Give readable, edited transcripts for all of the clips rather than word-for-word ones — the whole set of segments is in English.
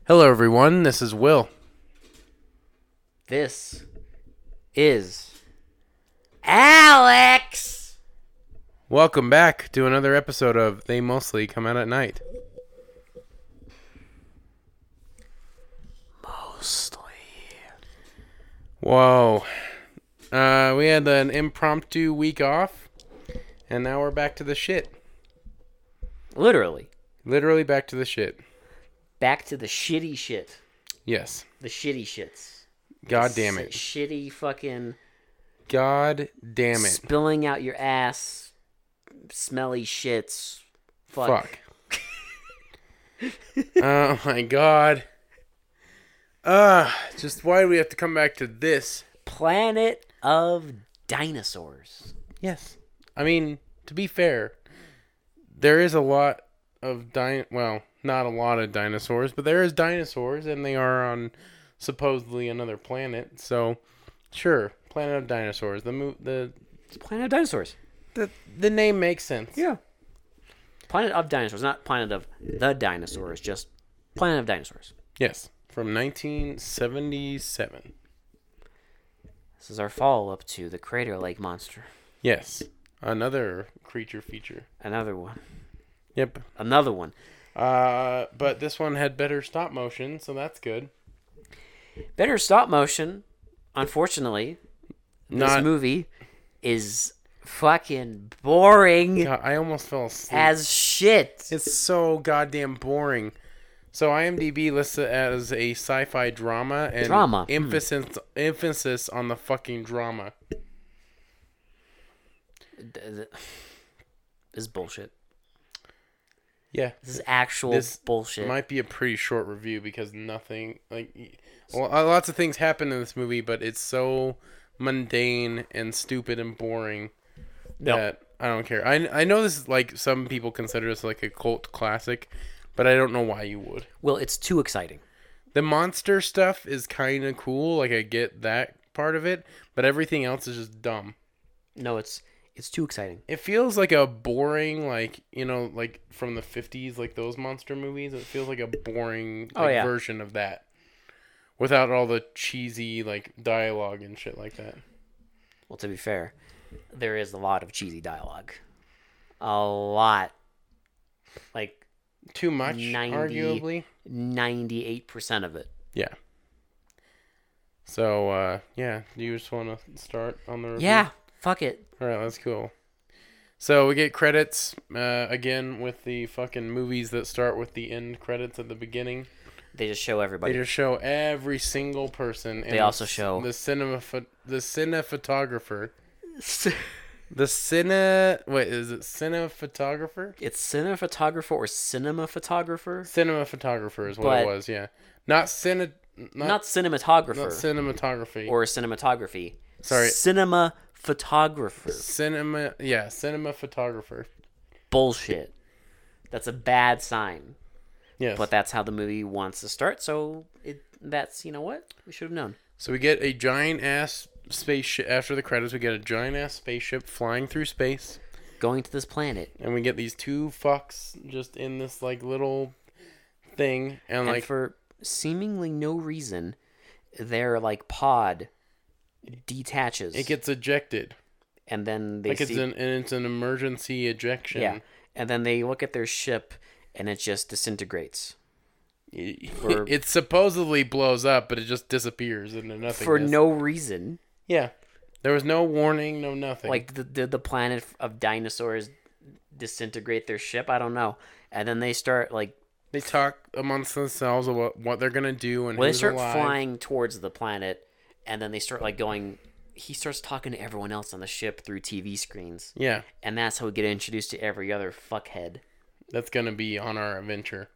Hello, everyone. This is Will. This is Alex. Welcome back to another episode of They Mostly Come Out at Night. Mostly. Whoa. We had an impromptu week off, and now we're back to the shit. Literally. Literally back to the shit. Back to the shitty shit. Yes. The shitty shits. God damn it. Shitty fucking God damn it. spilling out your ass, smelly shits. Fuck. Oh my god. Just why do we have to come back to this? Planet of Dinosaurs. Yes. I mean, to be fair, there is a lot of not a lot of dinosaurs, but there is dinosaurs, and they are on supposedly another planet. So, sure, Planet of Dinosaurs. It's Planet of Dinosaurs. The name makes sense. Yeah. Planet of Dinosaurs, not Planet of the Dinosaurs, just Planet of Dinosaurs. Yes, from 1977. This is our follow-up to the Crater Lake Monster. Yes, another creature feature. Another one. Yep. Another one. But this one had better stop motion, so that's good. Better stop motion. Unfortunately, this movie is fucking boring God, I almost fell asleep. as shit. It's so goddamn boring. So IMDb lists it as a sci-fi drama and emphasis on the fucking drama. This is bullshit. Yeah. This is actual bullshit. Might be a pretty short review because lots of things happen in this movie, but it's so mundane and stupid and boring that I don't care. I know this is like some people consider this like a cult classic, but I don't know why you would. Well, it's too exciting. The monster stuff is kind of cool. Like I get that part of it, but everything else is just dumb. No, it's too exciting. It feels like a boring, like from the 50s, like those monster movies. It feels like a boring version of that. Without all the cheesy, like, dialogue and shit like that. Well, to be fair, there is a lot of cheesy dialogue. A lot. Like... Too much, arguably? 98% of it. Yeah. So, do you just want to start on the review? Yeah, fuck it. Alright, that's cool. So, we get credits, again, with the fucking movies that start with the end credits at the beginning. They just show everybody. They just show every single person. They also show... The cinephotographer. Is it cinephotographer? It's cinephotographer or cinema photographer? Cinematographer is what it was, yeah. Not cinematographer. Not cinematography. Or cinematography. Sorry. Cinema photographer. Cinema photographer. Bullshit. That's a bad sign. Yes. But that's how the movie wants to start, so you know what? We should have known. So we get a giant-ass spaceship. After the credits, we get a giant-ass spaceship flying through space. Going to this planet. And we get these two fucks just in this, like, little thing. And for seemingly no reason, their, like, pod detaches. It gets ejected. And then it's an emergency ejection. Yeah. And then they look at their ship, and it just disintegrates. It supposedly blows up, but it just disappears into nothingness. For no reason. Yeah. There was no warning, no nothing. Like, did the planet of dinosaurs disintegrate their ship? I don't know. And then they start, like... They talk amongst themselves about what they're going to do and who's alive. They start flying towards the planet, and then they start, like, going... He starts talking to everyone else on the ship through TV screens. Yeah. And that's how we get introduced to every other fuckhead. That's going to be on our adventure.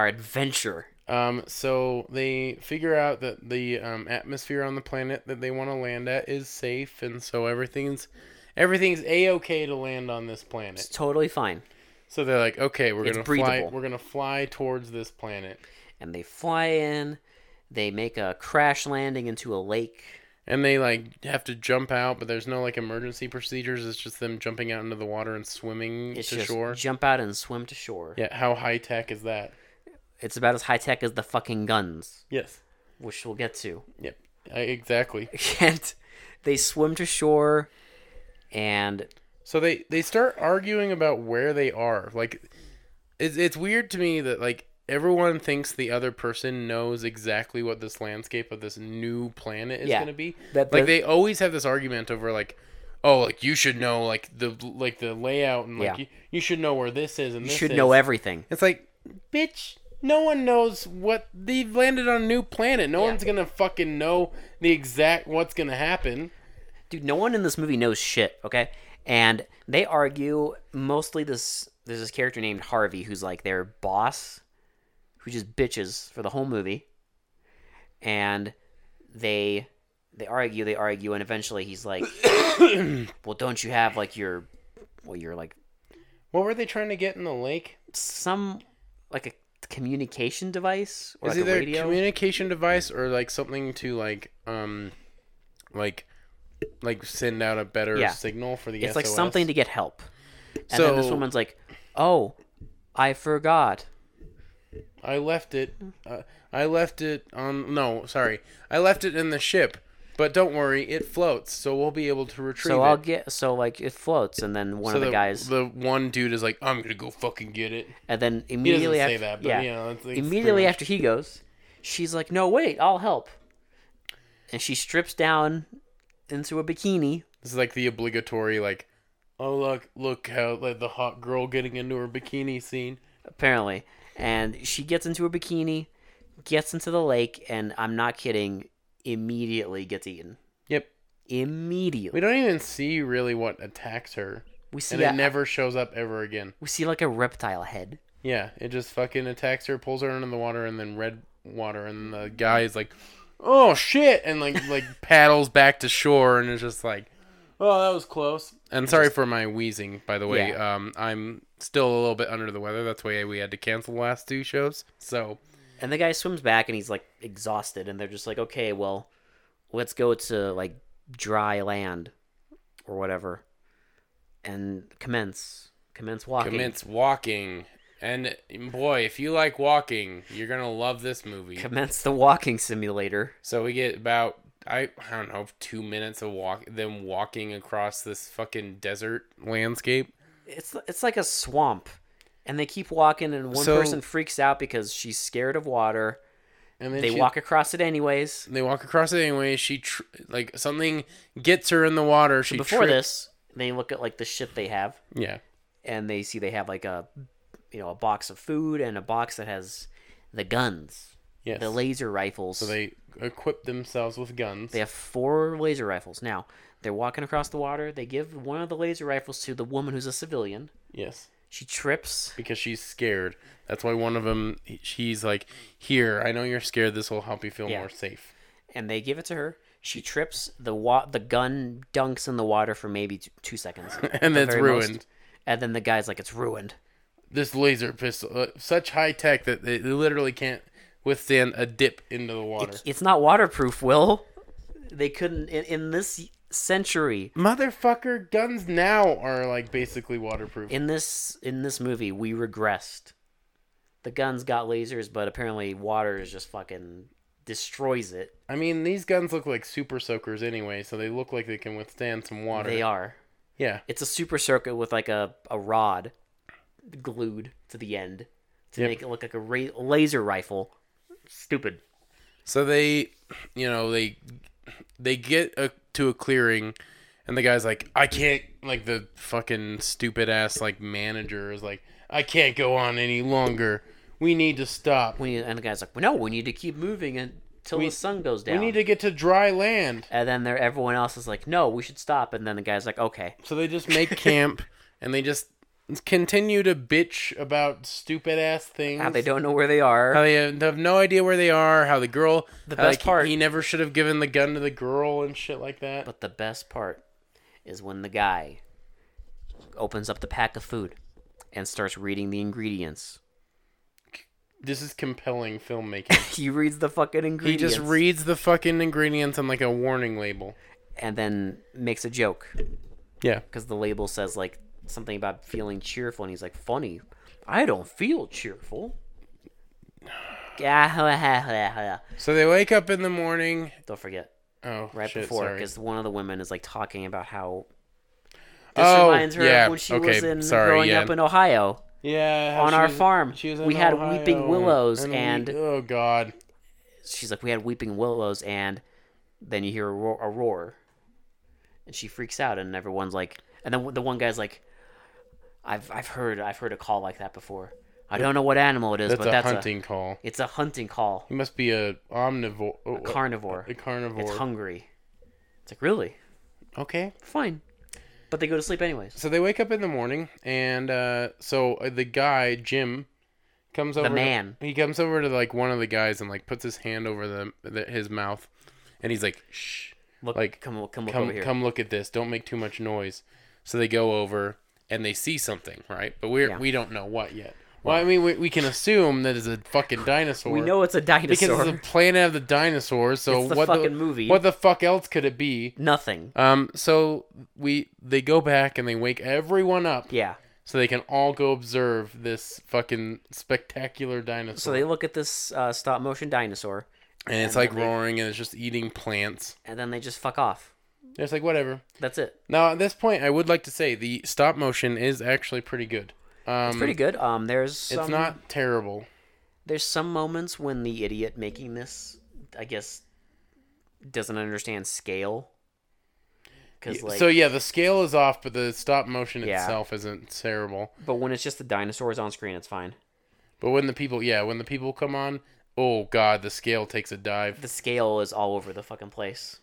So they figure out that the atmosphere on the planet that they want to land at is safe, and so everything's A-okay to land on this planet. It's totally fine. So they're like, okay, we're gonna fly towards this planet. And they fly in. They make a crash landing into a lake. And they, like, have to jump out, but there's no, like, emergency procedures. It's just them jumping out into the water and swimming to shore. Jump out and swim to shore. Yeah, how high-tech is that? It's about as high tech as the fucking guns, Yes. which we'll get to. Yep. Exactly. And they swim to shore, and So they start arguing about where they are. Like, it's weird to me that like everyone thinks the other person knows exactly what this landscape of this new planet is Yeah. going to be. That- Like they always have this argument over like, oh, like you should know like the layout and like Yeah. you should know where this is and you this should is. know everything. It's like, bitch, no one knows what they've landed on a new planet. No one's gonna fucking know the exact what's gonna happen. Dude, no one in this movie knows shit, okay? And they argue mostly there's this character named Harvey who's like their boss, who just bitches for the whole movie. And they argue, and eventually he's like, well, don't you have like your like What were they trying to get in the lake? some like a communication device or Is like a either a radio? communication device or like something to like send out a better Yeah. signal for the It's SOS? like something to get help. And then this So- woman's like, "Oh, I forgot." I left it. I left it on. No, sorry. I left it in the ship. But don't worry, it floats, so we'll be able to retrieve So it. like it floats, and then one So of the guys, the one dude is like, I'm gonna go fucking get it. and then He doesn't immediately say after, that, but yeah, you know, it's immediately pretty much- after he goes, she's like, "No, wait, I'll help," and she strips down into a bikini. This is like the obligatory like, oh look how like the hot girl getting into her bikini scene. Apparently, and she gets into her bikini, gets into the lake, and I'm not kidding, immediately gets eaten. Yep. Immediately, We don't even see really what attacks her, we see and a- it never shows up ever again. we see like a reptile head. Yeah, it just fucking attacks her, pulls her into the water, and then red water, and the guy is like, oh shit, and like paddles back to shore, and it's just like, oh, that was close. And sorry for my wheezing, by the way. Yeah. I'm still a little bit under the weather. That's why we had to cancel the last 2 shows. So And the guy swims back and he's like exhausted, and they're just like, okay, well, let's go to like dry land or whatever, and commence walking. commence walking. And boy, if you like walking, you're gonna love this movie. Commence the walking simulator. So we get about I don't know 2 minutes of them walking across this fucking desert landscape. It's like a swamp, and they keep walking, and one So- person freaks out because she's scared of water. And then They walk across it anyways. They walk across it anyway. Like something gets her in the water. She Before this, they look at like the shit they have, yeah, and they see they have like a box of food and a box that has the guns, yes. the laser rifles. So they equip themselves with guns. They have 4 laser rifles. Now, they're walking across the water. They give one of the laser rifles to the woman who's a civilian. Yes, She trips. because she's scared. That's why one of them. She's like, "Here, I know you're scared. This will help you feel Yeah. more safe." And they give it to her. She trips. The gun dunks in the water for maybe 2 seconds. And at it's very ruined. most. And then the guy's like, it's ruined. This laser pistol, such high tech that they literally can't withstand a dip into the water. It's not waterproof, Will. They couldn't in this century. Motherfucker, guns now are like basically waterproof. In this movie, we regressed. The guns got lasers, but apparently water is just fucking destroys it. I mean, these guns look like super soakers anyway, so they look like they can withstand some water. They are. Yeah. It's a super circuit with like a rod glued to the end to Yep. make it look like a laser rifle. Stupid. So they get to a clearing, and the guy's like, I can't, like the fucking stupid ass like manager is like, I can't go on any longer. We need to stop. And the guy's like, well, no, we need to keep moving until the sun goes down. We need to get to dry land. And then everyone else is like, no, we should stop. And then the guy's like, okay. So they just make camp, and they just continue to bitch about stupid ass things. How they don't know where they are. How they have no idea where they are. How the girl. The how, best like, part- He never should have given the gun to the girl and shit like that. But the best part is when the guy opens up the pack of food and starts reading the ingredients. This is compelling filmmaking. He reads the fucking He ingredients. just reads the fucking ingredients on like a warning label. And then makes a joke. Yeah. Because the label says like something about feeling cheerful. And he's like, funny. I don't feel cheerful. So they wake up in the morning. Don't forget. Oh, Right shit, before, sorry. because one of the women is like talking about how this reminds her yeah, of when she okay, was in sorry, growing yeah. up in Ohio. Yeah, how On she our was- farm. she was in We had Ohio, weeping willows and oh god, she's like, we had weeping willows, and then you hear a roar, and she freaks out, and everyone's like, and then the one guy's like, I've heard a call like that before. I don't know what animal it is, but that's a hunting call. It's a hunting call. He must be a omnivore, A carnivore. A carnivore. It's hungry. It's like, really? Okay, Fine. But they go to sleep anyways. so they wake up in the morning, and the guy Jim comes over. man. He comes over to like one of the guys and like puts his hand over his mouth, and he's like, "Shh, Look, like come look over here. come look at this. Don't make too much noise." So they go over and they see something, right? But we don't know what yet. Well, I mean, we can assume that it's a fucking dinosaur. We know it's a dinosaur. because it's a planet of the dinosaurs. So It's the what fucking movie. What the fuck else could it be? Nothing. So they go back and they wake everyone up. Yeah. So they can all go observe this fucking spectacular dinosaur. So they look at this stop motion dinosaur, and it's like roaring and it's just eating plants. and then they just fuck off. It's like whatever. That's it. Now at this point, I would like to say the stop motion is actually pretty good. It's pretty good. There's some, It's not terrible. There's some moments when the idiot making this, I guess, doesn't understand scale. So yeah, the scale is off, but the stop motion Yeah. itself isn't terrible. But when it's just the dinosaurs on screen, it's fine. But when the people come on, oh god, the scale takes a dive. The scale is all over the fucking place.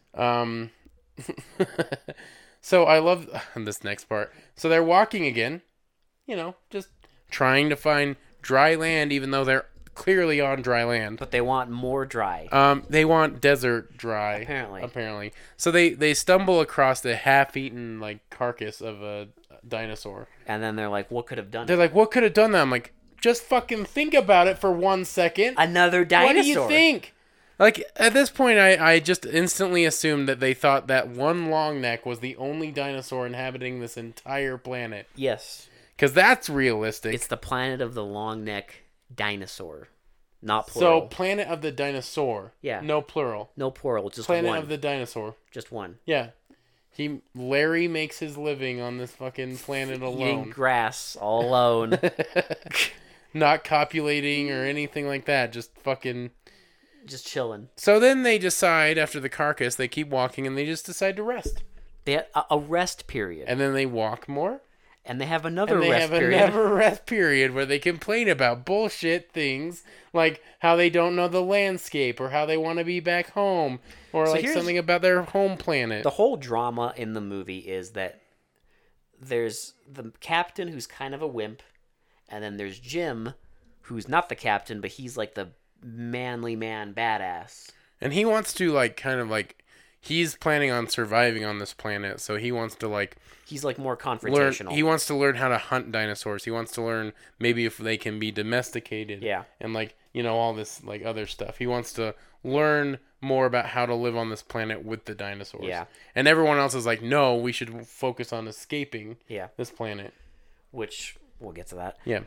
So I love this next part. So they're walking again, just trying to find dry land, even though they're clearly on dry land. But they want more dry. They want desert dry. Apparently. So they stumble across the half-eaten like carcass of a dinosaur. And then they're like, what could have done They're it? like, what could have done that? I'm like, just fucking think about it for 1 second. Another dinosaur. What do you think? Like, at this point, I just instantly assumed that they thought that one long neck was the only dinosaur inhabiting this entire planet. Yes. Because that's realistic. It's the planet of the long neck dinosaur. Not So, plural. planet of the dinosaur. Yeah. No plural. No plural, just Planet one. of the dinosaur. Just one. Yeah. Larry makes his living on this fucking planet Eating alone. grass all alone. Not copulating or anything like that. Just fucking... Just chilling. So then they decide, after the carcass, they keep walking and they just decide to rest. They had a rest period. And then they walk more. And they have another And they rest have period. another rest period where they complain about bullshit things like how they don't know the landscape or how they want to be back home or So like here's- something about their home planet. The whole drama in the movie is that there's the captain who's kind of a wimp, and then there's Jim, who's not the captain, but he's like the manly man badass. And he wants to he's planning on surviving on this planet, so he wants to He's like more learn. confrontational. He wants to learn how to hunt dinosaurs. He wants to learn maybe if they can be domesticated. Yeah. And all this other stuff. He wants to learn more about how to live on this planet with the dinosaurs. Yeah. And everyone else is like, no, we should focus on escaping Yeah. this planet. Which we'll get to that. Yeah.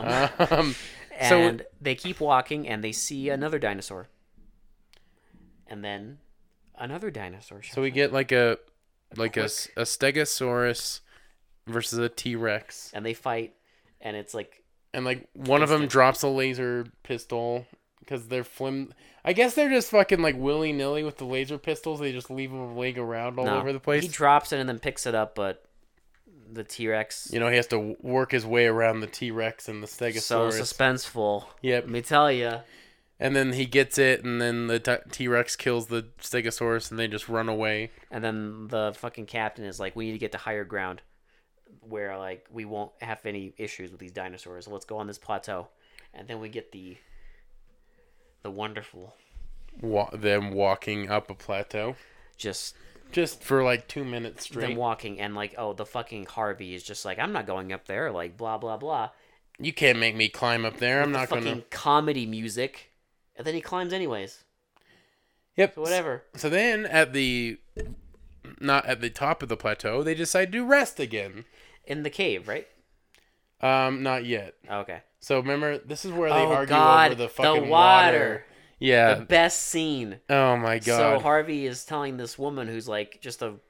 And they keep walking, and they see another dinosaur. And then another dinosaur shows So we get a Stegosaurus versus a T-Rex. and they fight, and it's like And one of them drops a laser pistol because they're I guess they're just fucking willy nilly with the laser pistols. They just leave a leg around all over the place. He drops it and then picks it up, but the T-Rex He has to work his way around the T-Rex and the Stegosaurus. so suspenseful. Yep. Let me tell you. And then he gets it, and then the T-Rex kills the Stegosaurus, and they just run away. And then the fucking captain is like, we need to get to higher ground where we won't have any issues with these dinosaurs. So let's go on this plateau. And then we get the wonderful Them walking up a plateau. just for 2 minutes straight. them walking, and the fucking Harvey is just like, I'm not going up there, blah blah blah. You can't make me climb up there. I'm not fucking gonna. comedy music. And then he climbs anyways. Yep. So whatever. So then not at the top of the plateau, they decide to rest again. In the cave, right? Not yet. Okay. So remember, this is where they Oh argue God, over the fucking water. Yeah. The best scene. Oh my God. So Harvey is telling this woman who's like just a.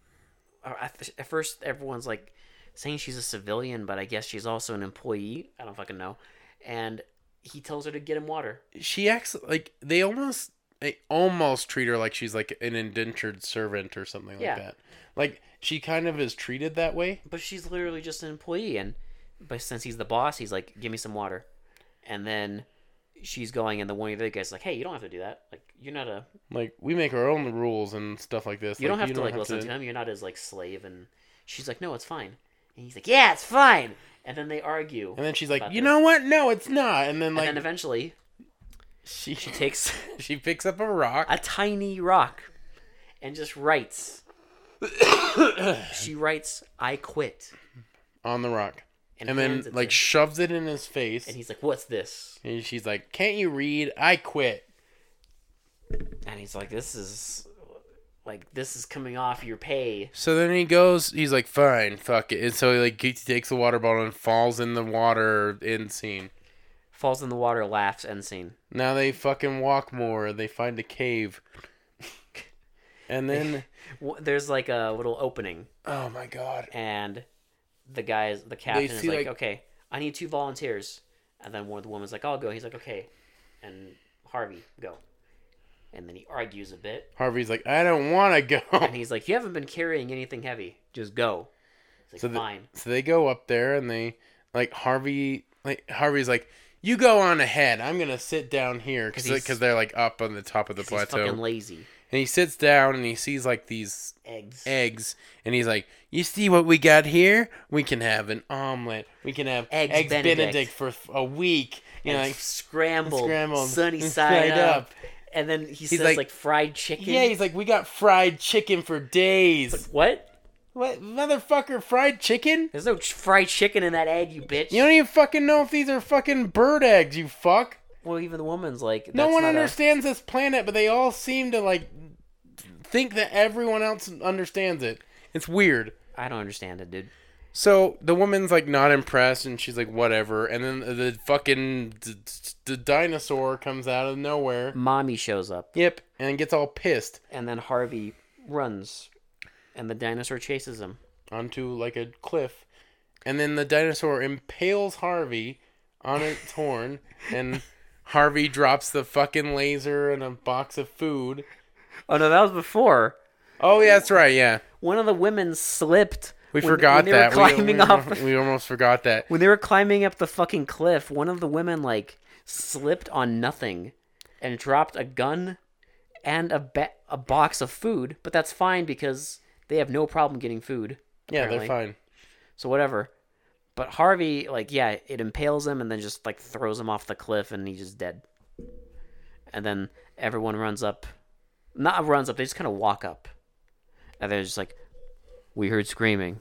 At first, everyone's like saying she's a civilian, but I guess she's also an employee. I don't fucking know. And he tells her to get him water. She acts like they almost treat her like she's like an indentured servant or something like that. Like she kind of is treated that way. But she's literally just an employee, but since he's the boss, he's like, "Give me some water," and then she's going, and the one of the other guys like, "Hey, you don't have to do that. Like, you're not a Like we make our own rules and stuff like this. you like, don't have to listen to him. You're not his like slave." And she's like, "No, it's fine." And he's like, "Yeah, it's fine." And then they argue. And then she's like, "You know what? No, it's not." And then like, and then eventually, she takes she picks up a rock, a tiny rock, and just writes. She writes, "I quit," on the rock, and then hands it like to him. shoves it in his face. And he's like, "What's this?" And she's like, "Can't you read? I quit." And he's like, this is coming off your pay." So then he goes, he's like, "Fine, fuck it." And so he takes the water bottle and falls in the water. End scene. Falls in the water, laughs, end scene. Now they fucking walk more. They find a cave. And then There's like a little opening, oh my God. and the captain is see, like, like- "Okay, I need 2 volunteers." And then one of the women's like, "I'll go." He's like, "Okay." And Harvey, go. And then he argues a bit, Harvey's like, "I don't want to go." and he's like, "You haven't been carrying anything heavy. Just go." He's like, "Fine." So they go up there and they Harvey's like, "You go on ahead. I'm going to sit down here." Because they're like up on the top of the He's plateau. fucking lazy. And he sits down and he sees like these Eggs. and he's like, "You see what we got here? We can have an omelet. We can have Eggs Benedict for a week." You know, And like, scrambled, sunny and side up. And then he says like fried chicken. yeah, he's like, "We got fried chicken for days." What? What, motherfucker, fried chicken? There's no fried chicken in that egg, you bitch. You don't even fucking know if these are fucking bird eggs, you fuck. Well, even the woman's like, No that's one not understands this planet, but they all seem to like think that everyone else understands it. It's weird. I don't understand it, dude. So the woman's like not impressed, and she's like, "Whatever." And then the fucking the dinosaur comes out of nowhere. Mommy shows up, Yep, and gets all pissed and then Harvey runs, and the dinosaur chases him. onto like a cliff, and then the dinosaur impales Harvey on its horn, and Harvey drops the fucking laser and a box of food. Oh no, that was before. Oh yeah, that's right. Yeah, One of the women slipped. we when forgot they that. Were climbing up. We almost forgot that. When they were climbing up the fucking cliff, one of the women like slipped on nothing, and dropped a gun and a box of food. But that's fine because they have no problem getting food. Yeah, apparently. they're fine. So whatever. But Harvey, like, yeah, it impales him and then just like throws him off the cliff, and he's just dead. And then everyone runs up. Not runs up. They just kind of walk up, and they're just like, "We heard screaming."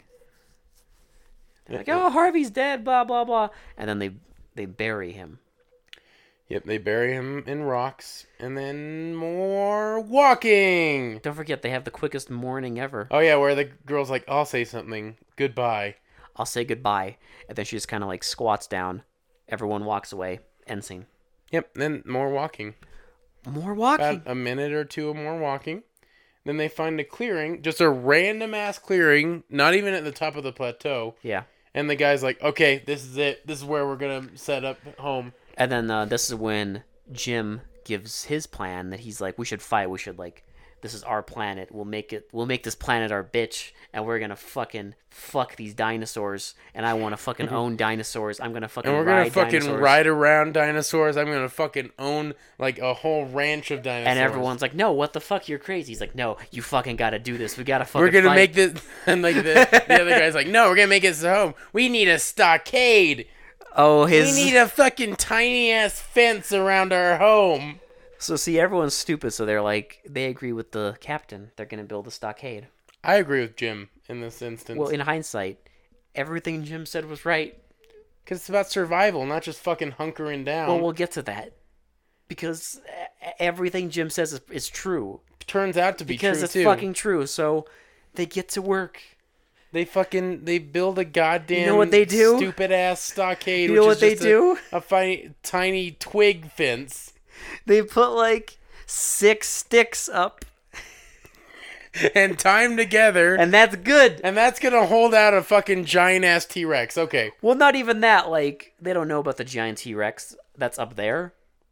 They're like, "Oh, Harvey's dead." Blah blah blah. And then they bury him. Yep, they bury him in rocks, and then more walking. Don't forget, they have the quickest morning ever. Oh yeah, where the girl's like, "I'll say something. Goodbye." I'll say goodbye, and then she just kind of like squats down. Everyone walks away. End scene. Yep, then more walking. More walking. About a minute or two of more walking. Then they find a clearing, just a random ass clearing, not even at the top of the plateau. Yeah. And the guy's like, "Okay, this is it. This is where we're gonna set up home." And then this is when Jim gives his plan that he's like, "We should fight. We should like, this is our planet. We'll make this planet our bitch, and we're gonna fucking fuck these dinosaurs. And I want to fucking own dinosaurs. I'm gonna fucking And we're gonna ride fucking dinosaurs." ride around dinosaurs. I'm gonna fucking own like a whole ranch of dinosaurs. And everyone's like, "No, what the fuck? You're crazy." He's like, "No, you fucking gotta do this. We gotta fucking we're gonna fight." make this. And like the other guy's like, "No, we're gonna make this home. We need a stockade. Oh, We need a fucking tiny ass fence around our home." So see, everyone's stupid, so they're like, they agree with the captain. They're gonna build a stockade. I agree with Jim in this instance. Well, in hindsight, everything Jim said was right. Because it's about survival, not just fucking hunkering down. Well, we'll get to that. Because everything Jim says is true. Turns out to be Because true, it's too. fucking true. So they get to work. They build a goddamn You know what they do? stupid ass stockade. You know which what is they just do? A tiny twig fence. They put like 6 sticks up, And tie 'em together. and that's good. And that's gonna hold out a fucking giant ass T-Rex. Okay. Well, not even that. Like, they don't know about the giant T-Rex that's up there.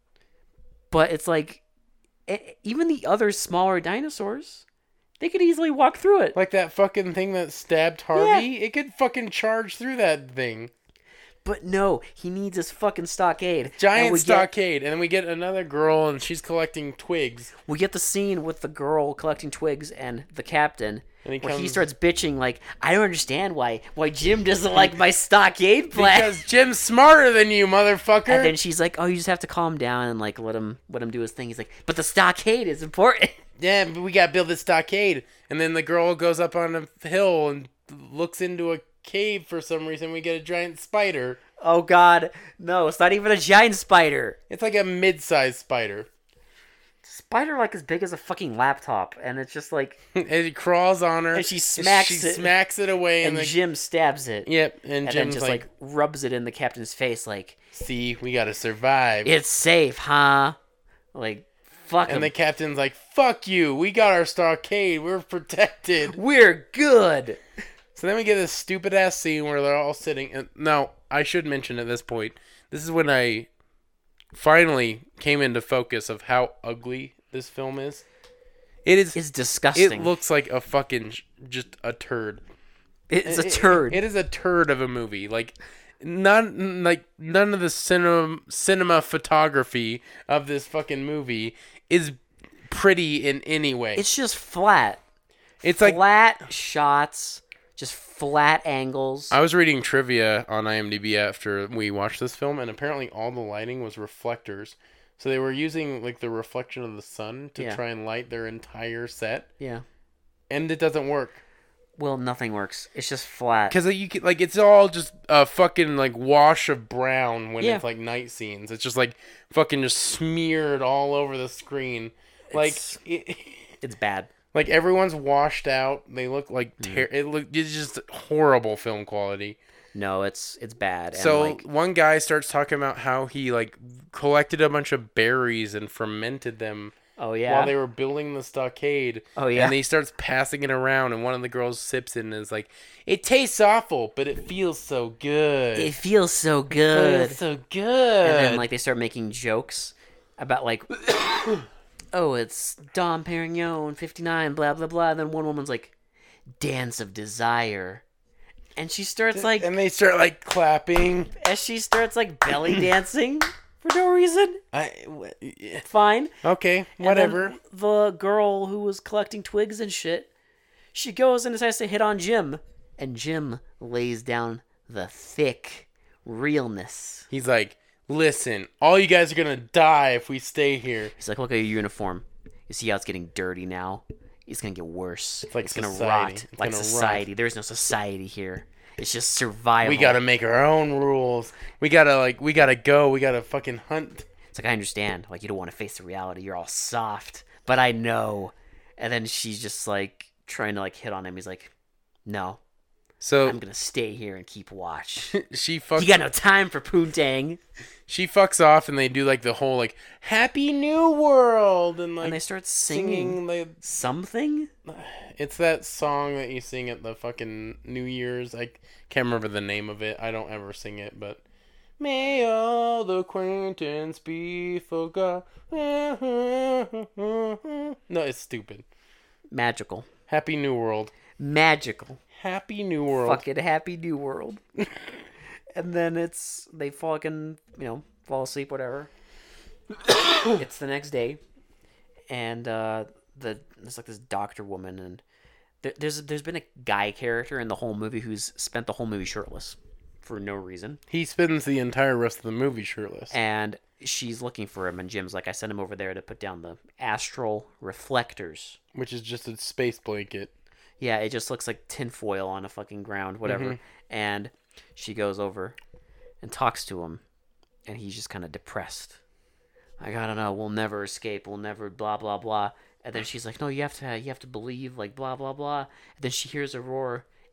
But it's like, even the other smaller dinosaurs, they could easily walk through it. Like that fucking thing that stabbed Harvey. It could fucking charge through that thing. But no, he needs his fucking stockade. Giant stockade. And then we get another girl and she's collecting twigs. We get the scene with the girl collecting twigs and the captain. And where he starts bitching like, I don't understand why Jim doesn't like my stockade plan. Because Jim's smarter than you, motherfucker. And then she's like, oh, you just have to calm down and like let him do his thing. He's like, but the stockade is important. Yeah, but we gotta build this stockade. And then the girl goes up on a hill and looks into a cave for some reason. We get a giant spider. Oh god, no, it's not even a giant spider. It's like a mid-sized spider. Spider like as big as a fucking laptop, and it's just like It crawls on her. And she smacks it. smacks it away. and Jim stabs it. Yep, and And then Jim's just like rubs it in the captain's face like, see, we gotta survive. it's safe, huh? Like, fuck him. And the captain's like, fuck you, we got our stockade, we're protected. We're good. So then we get this stupid ass scene where they're all sitting. And now, I should mention at this point, this is when I finally came into focus of how ugly this film is. It's disgusting. It looks like a fucking just a turd. It's a turd. It is a turd of a movie. Like none of the cinema photography of this fucking movie is pretty in any way. It's just flat. It's like flat shots, just flat angles. I was reading trivia on IMDb after we watched this film, and apparently all the lighting was reflectors. So they were using like the reflection of the sun to try and light their entire set. Yeah. And it doesn't work. Well, nothing works. It's just flat. Because like it's all just a fucking like wash of brown when it's like night scenes. It's just like fucking just smeared all over the screen. Like it's bad. Like everyone's washed out. They look like it's just horrible film quality. No, it's bad. So and one guy starts talking about how he like collected a bunch of berries and fermented them. Oh yeah. While they were building the stockade. Oh yeah. And he starts passing it around, and one of the girls sips it and is like, "It tastes awful, but it feels so good. It feels so good. It feels so good." And then like they start making jokes about like, oh, it's Dom Perignon 59, blah blah blah. And then one woman's like, "Dance of Desire." And she starts like... And they start like clapping. As she starts like belly dancing for no reason. Fine. Okay, whatever. And then the girl who was collecting twigs and shit, she goes and decides to hit on Jim. And Jim lays down the thick realness. He's like, listen, all you guys are going to die if we stay here. He's like, look at your uniform. You see how it's getting dirty now? It's going to get worse. It's like it's going to society. rot. It's like gonna society. rot. There's no society here. It's just survival. We got to make our own rules. We got to go. We got to fucking hunt. It's like, I understand. Like, you don't want to face the reality. You're all soft. But I know. And then she's just, like, trying to, like, hit on him. He's like, no. So I'm going to stay here and keep watch. She fucks... You got no time for poontang. She fucks off, and they do, like, the whole, like, Happy New World! And, like, and they start singing something? It's that song that you sing at the fucking New Year's. I can't remember the name of it. I don't ever sing it, but... May all the acquaintance be forgot. No, it's stupid. Magical. Happy New World. Magical. Happy New World. Fucking Happy New World. And then they fucking, fall asleep, whatever. It's the next day. And there's like this doctor woman, and there's been a guy character in the whole movie who's spent the whole movie shirtless. For no reason. He spends the entire rest of the movie shirtless. And she's looking for him, and Jim's like, I sent him over there to put down the astral reflectors. Which is just a space blanket. Yeah, it just looks like tinfoil on a fucking ground, whatever. Mm-hmm. And she goes over and talks to him, and he's just kind of depressed. Like, I don't know, we'll never escape, we'll never blah, blah, blah. And then she's like, no, you have to believe, like, blah, blah, blah. And then she hears a roar,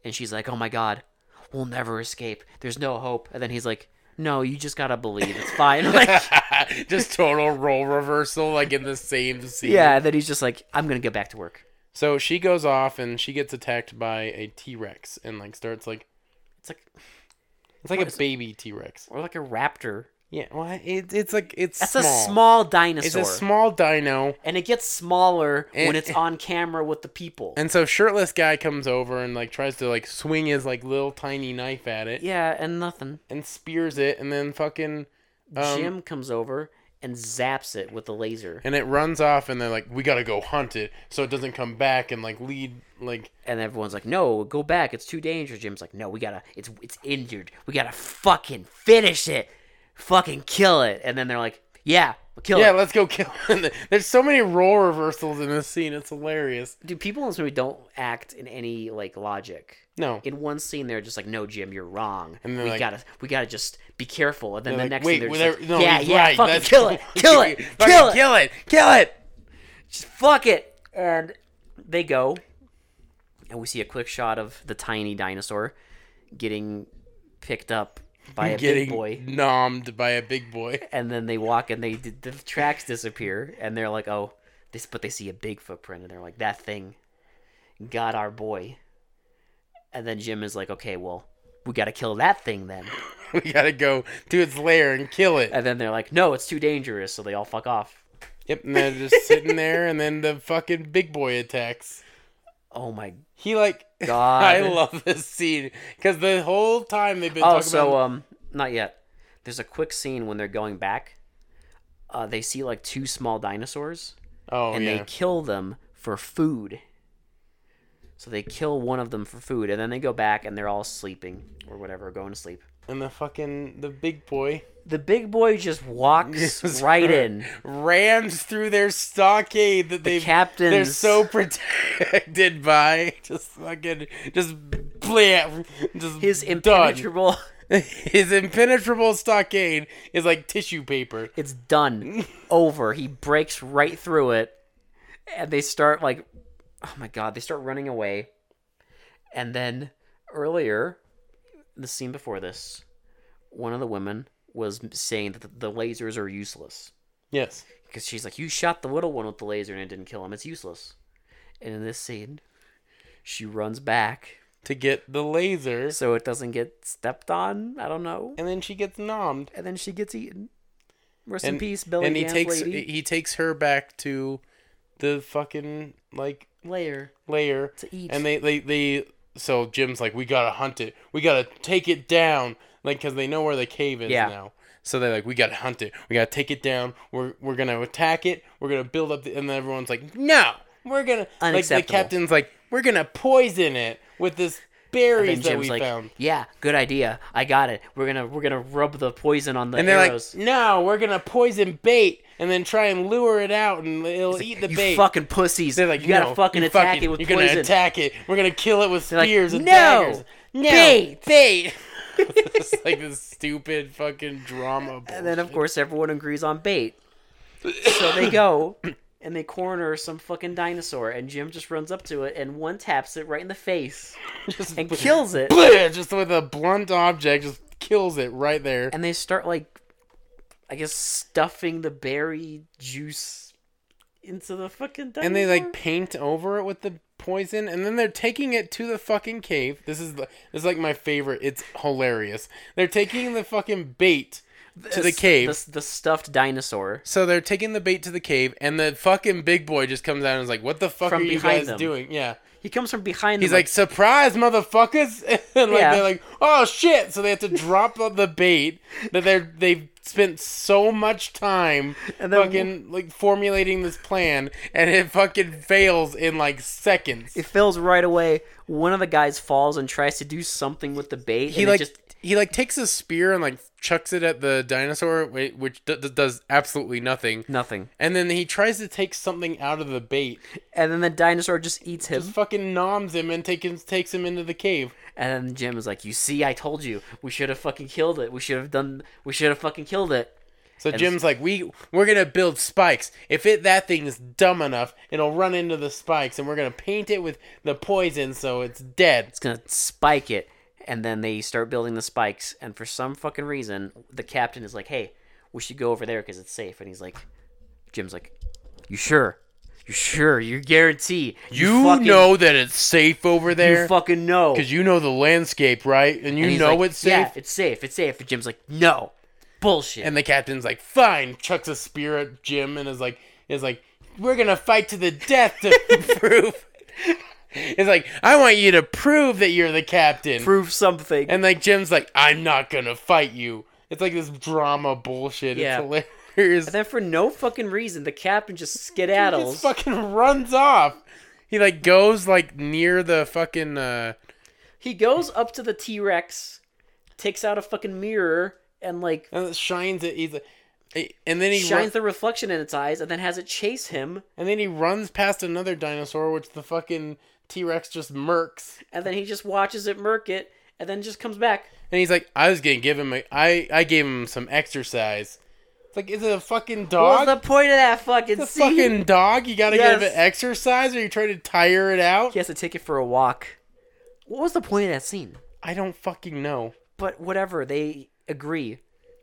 And she's like, oh my god, we'll never escape. There's no hope. And then he's like, no, you just gotta believe. It's fine. Like, Just total role reversal, like in the same scene. yeah, and then he's just like, I'm gonna get back to work. So she goes off and she gets attacked by a T-Rex and like starts like It's like, it's like What a baby T-Rex. or like a raptor. Yeah, well, it's like it's That's small. a small dinosaur. It's a small dino. And it gets smaller when And- it's on camera with the people. And so shirtless guy comes over and like tries to like swing his like little tiny knife at it Yeah, and nothing. and spears it and then fucking Jim comes over and zaps it with the laser. and it runs off and they're like, we gotta go hunt it so it doesn't come back and like lead like And everyone's like, no, go back. It's too dangerous. Jim's like, no, we gotta, it's injured. We gotta fucking finish it. Fucking kill it. And then they're like, yeah, we'll kill yeah, it. let's go kill it. There's so many role reversals in this scene. It's hilarious. Dude, people in this movie don't act in any, like, logic. No. In one scene, they're just like, no, Jim, you're wrong. And then, we like- gotta just be careful. And then They're the like, next wait, scene, they're just like, no, yeah, he's yeah, right. fucking That's- kill it. Kill it. Fucking Kill it. Kill it. Kill it. Just fuck it. And they go, and we see a quick shot of the tiny dinosaur getting picked up by a Getting big boy. nommed by a big boy. And then they walk, and the tracks disappear, and they're like, oh, but they see a big footprint, and they're like, that thing got our boy. And then Jim is like, okay, well, we gotta kill that thing then. We gotta go to its lair and kill it. And then they're like, no, it's too dangerous, so they all fuck off. Yep, and they're just sitting there, and then the fucking big boy attacks. Oh my He like, God. I love this scene because the whole time they've been Oh, talking so about. not yet. There's a quick scene when they're going back. They see like two small dinosaurs, Oh and yeah, they kill them for food. So they kill one of them for food, and then they go back, and they're all sleeping or whatever, going to sleep. and the big boy The big boy just walks just right in. rams through their stockade that they're captain's- so protected by. Just fucking just blam, just His done. impenetrable. His impenetrable stockade is like tissue paper. It's done. Over. He breaks right through it, and they start like, oh my god, they start running away. And then earlier, the scene before this, one of the women was saying that the lasers are useless. Yes. Because she's like, you shot the little one with the laser and it didn't kill him. It's useless. And in this scene, she runs back To get the laser, so it doesn't get stepped on. I don't know. and then she gets nommed. And then she gets eaten. Rest in And, peace, Billy and he Dan's takes lady. he takes her back to the fucking like Layer lair to eat. and they so Jim's like, we gotta hunt it, we gotta take it down, like because they know where the cave is Yeah. now. So they're like, we gotta hunt it, we gotta take it down, we're gonna attack it, we're gonna build up and then everyone's like, no, we're gonna like the Unacceptable. captain's like, we're gonna poison it with this And berries then that Jim's we like, found. yeah, good idea. I got it. We're gonna rub the poison on the And they're arrows. like, no, we're gonna poison bait and then try and lure it out and it'll eat the you bit. fucking pussies. They're like, you gotta no, fucking you attack it with you're poison. gonna attack it. We're gonna kill it with They're like, spears and no, daggers. No, bait. bait. It's like this stupid fucking drama. And then, of bullshit. course, everyone agrees on bait. So they go and they corner some fucking dinosaur, and Jim just runs up to it and one taps it right in the face just and kills it. just with a blunt object, just kills it right there. And they start like, I guess, stuffing the berry juice into the fucking dinosaur. And they like paint over it with the poison, and then they're taking it to the fucking cave. This is like my favorite. It's hilarious. They're taking the fucking bait to the cave. The stuffed dinosaur. So they're taking the bait to the cave, and the fucking big boy just comes out and is like, "What the fuck From are you behind guys them. doing?" Yeah. He comes from behind He's them. like, "Surprise, motherfuckers!" And like Yeah. they're like, "Oh shit!" So they have to drop the bait that they've spent so much time And then- fucking like formulating this plan, and it fucking fails in like seconds. it fails right away. One of the guys falls and tries to do something with the bait. He and like it just he like takes a spear and like chucks it at the dinosaur, which does absolutely nothing. nothing. And then he tries to take something out of the bait. And then the dinosaur just eats him. Just fucking noms him and takes him into the cave. And then Jim is like, "You see, I told you. We should have fucking killed it. We should have fucking killed it." So Jim's like, we're gonna build spikes. If that thing is dumb enough, it'll run into the spikes, and we're gonna paint it with the poison so it's dead. It's gonna spike it, and then they start building the spikes. And for some fucking reason, the captain is like, "Hey, we should go over there because it's safe." And he's like, Jim's like, "You sure? You sure? You guarantee? You fucking, know that it's safe over there? You fucking know. Because you know the landscape, right? And you he's know like, it's safe? Yeah, it's safe. It's safe." And Jim's like, "No. Bullshit." And the captain's like, fine, chucks a spear at Jim and is like, we're gonna fight to the death to prove. It's like, I want you to prove that you're the captain. Prove something. And like Jim's like, I'm not gonna fight you. It's like this drama bullshit. Yeah. It's hilarious. And then for no fucking reason, the captain just skedaddles. He just fucking runs off. He like goes like near the fucking. He goes up to the T-Rex, takes out a fucking mirror, and like and shines it. And then he shines the reflection in its eyes, and then has it chase him. And then he runs past another dinosaur, which the fucking T-Rex just murks. And then he just watches it murk it, and then just comes back. And he's like, I was gonna give him I gave him some exercise. It's like, is it a fucking dog? What was the point of that fucking it's a scene? fucking dog? You gotta Yes. give it exercise, or you trying to tire it out? He has to take it for a walk. What was the point of that scene? I don't fucking know. But whatever, they agree.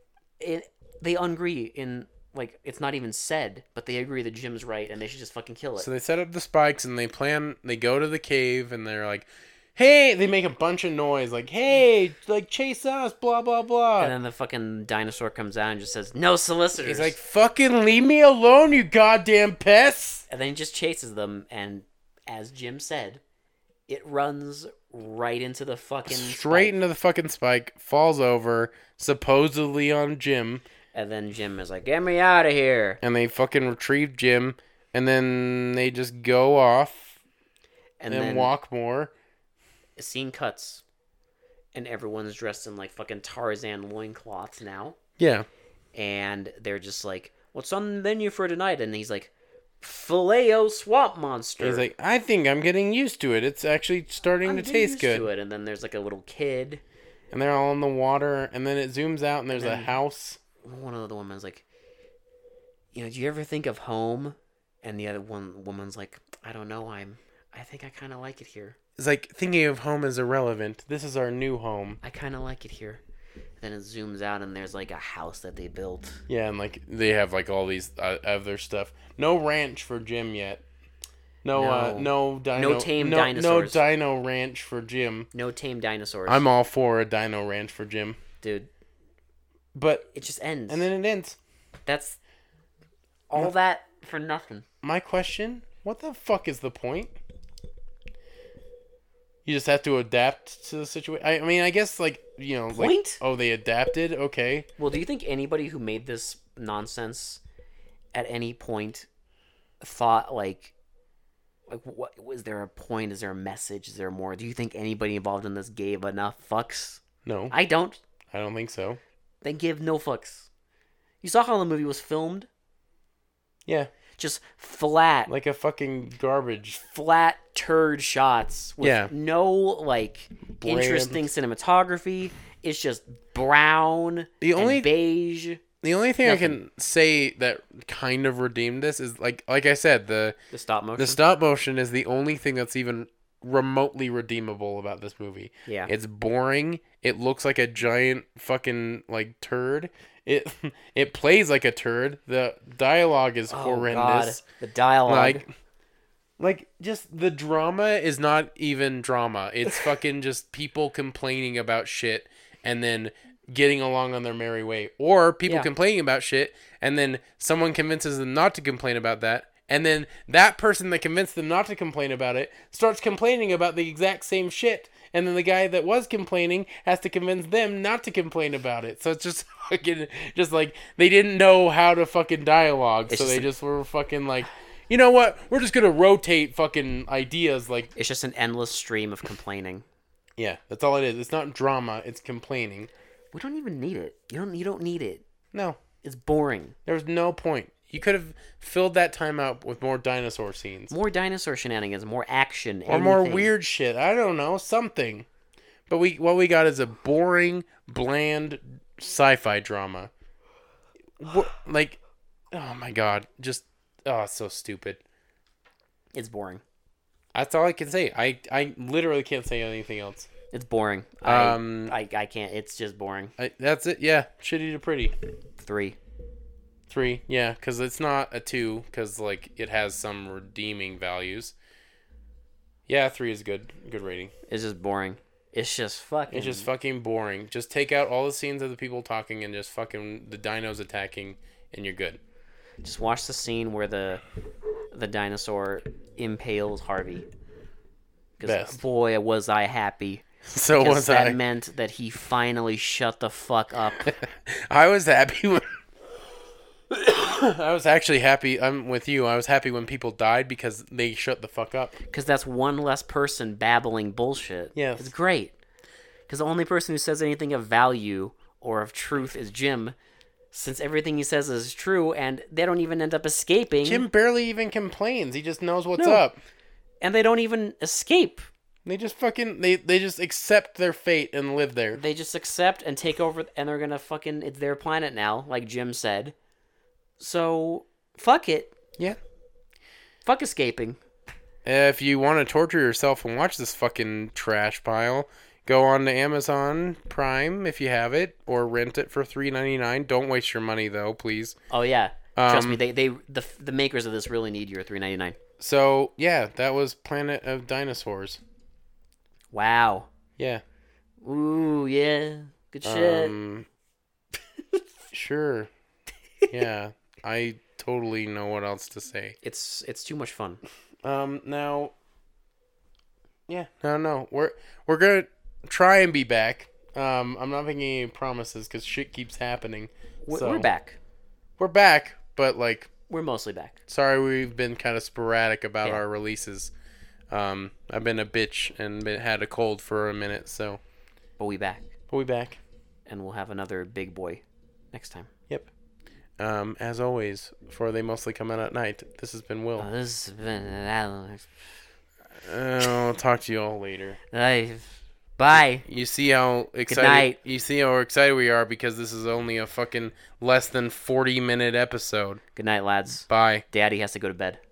They agree in, like, it's not even said, but they agree that Jim's right and they should just fucking kill it. So they set up the spikes and they go to the cave and they're like, hey, they make a bunch of noise like, hey, like chase us, blah, blah, blah. And then the fucking dinosaur comes out and just says, "No solicitors." He's like, fucking leave me alone, you goddamn pests. And then he just chases them, and as Jim said, it runs right into the fucking straight spike. into the fucking spike, falls over, supposedly on Jim. And then Jim is like, "Get me out of here!" And they fucking retrieve Jim, and then they just go off And and then walk more. a scene cuts, and everyone's dressed in like fucking Tarzan loincloths now. Yeah. And they're just like, "What's on the menu for tonight?" And he's like, "Filet-o swamp monster." He's like, I think I'm getting used to it. It's actually starting to taste used good. to it. And then there's like a little kid. And they're all in the water, and then it zooms out, and there's a house. One of the women's like, "Do you ever think of home?" And the other woman's like, "I don't know. I think I kind of like it here. It's like, thinking of home is irrelevant. This is our new home. I kind of like it here." Then it zooms out, and there's like a house that they built. Yeah, and like they have like all these other stuff. No ranch for Jim yet. No tame dinosaurs. No dino ranch for Jim. No tame dinosaurs. I'm all for a dino ranch for Jim. Dude, but it just ends. And then it ends. That's all that for nothing. My question, what the fuck is the point? You just have to adapt to the situation. I mean, I guess like, Point? like, oh, they adapted. Okay. Well, do you think anybody who made this nonsense at any point thought like what was there a point? Is there a message? Is there more? Do you think anybody involved in this gave enough fucks? No, I don't. I don't think so. They give no fucks. You saw how the movie was filmed? Yeah, Just flat, like a fucking garbage. flat turd shots with Yeah. no like Bland. interesting cinematography. It's just brown and beige. The only thing Nothing. I can say that kind of redeemed this is like I said, the The stop motion. stop motion is the only thing that's even remotely redeemable about this movie. Yeah. It's boring. It looks like a giant fucking like turd. It plays like a turd. The dialogue is horrendous. God. The dialogue. Like just the drama is not even drama. It's fucking just people complaining about shit and then getting along on their merry way, or people complaining about shit and then someone convinces them not to complain about that, and then that person that convinced them not to complain about it starts complaining about the exact same shit, and then the guy that was complaining has to convince them not to complain about it. So it's just fucking just like they didn't know how to fucking dialogue, so they just were fucking like, you know what, we're just gonna rotate fucking ideas. Like, it's just an endless stream of complaining. yeah, that's all it is. It's not drama, it's complaining. We don't even need it. You don't need it. No, It's boring. there was no point. You could have filled that time out with more dinosaur scenes. More dinosaur shenanigans, more action, Or more anything. weird shit. I don't know, something. But what we got is a boring, bland sci-fi drama. like, oh my god, just it's so stupid. It's boring. That's all I can say. I literally can't say anything else. It's boring. Um, I can't. It's just boring. That's it. Yeah, shitty to pretty. 3. 3, yeah, because it's not a 2, because like it has some redeeming values. Yeah, 3 is good rating. It's just boring. It's just fucking. It's just fucking boring. Just take out all the scenes of the people talking and just fucking the dinos attacking, and you're good. Just watch the scene where the dinosaur impales Harvey. Because Best. boy, was I happy. So Because was that I. meant that he finally shut the fuck up. I was happy when. I was actually happy. I'm with you. I was happy when people died because they shut the fuck up. Because that's one less person babbling bullshit. Yes. It's great. Because the only person who says anything of value or of truth is Jim, since everything he says is true, and they don't even end up escaping. Jim barely even complains. He just knows what's No. up. And they don't even escape. They just fucking they just accept their fate and live there. They just accept and take over, and they're gonna fucking, it's their planet now, like Jim said. So, fuck it. Yeah. Fuck escaping. If you want to torture yourself and watch this fucking trash pile, go on to Amazon Prime if you have it, or rent it for $3.99. Don't waste your money though, please. Oh yeah, trust me. The makers of this really need your $3.99. So yeah, that was Planet of Dinosaurs. Wow. Yeah. Ooh yeah. Good shit. Sure. Yeah. I totally know what else to say. It's too much fun. Now. Yeah. No. We're gonna try and be back. I'm not making any promises because shit keeps happening. We're back. We're back, but like, We're mostly back. sorry we've been kind of sporadic about Yeah. our releases. I've been a bitch and had a cold for a minute, so But we back. we back. And we'll have another big boy next time. Yep. As always, for they mostly come out at night. This has been Will. This has been Alex. I'll talk to you all later. Bye. You see how excited night. You see how excited we are because this is only a fucking less than 40-minute episode. Good night, lads. Bye. Daddy has to go to bed.